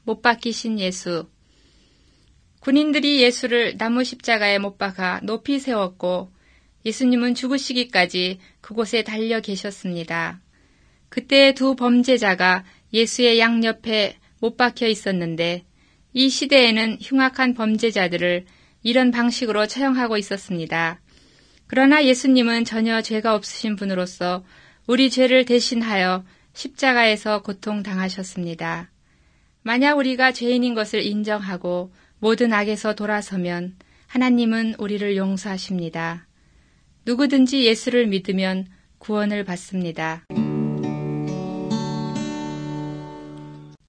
못 박히신 예수. 군인들이 예수를 나무 십자가에 못 박아 높이 세웠고 예수님은 죽으시기까지 그곳에 달려 계셨습니다. 그때 두 범죄자가 예수의 양옆에 못 박혀 있었는데 이 시대에는 흉악한 범죄자들을 이런 방식으로 처형하고 있었습니다. 그러나 예수님은 전혀 죄가 없으신 분으로서 우리 죄를 대신하여 십자가에서 고통당하셨습니다. 만약 우리가 죄인인 것을 인정하고 모든 악에서 돌아서면 하나님은 우리를 용서하십니다. 누구든지 예수를 믿으면 구원을 받습니다.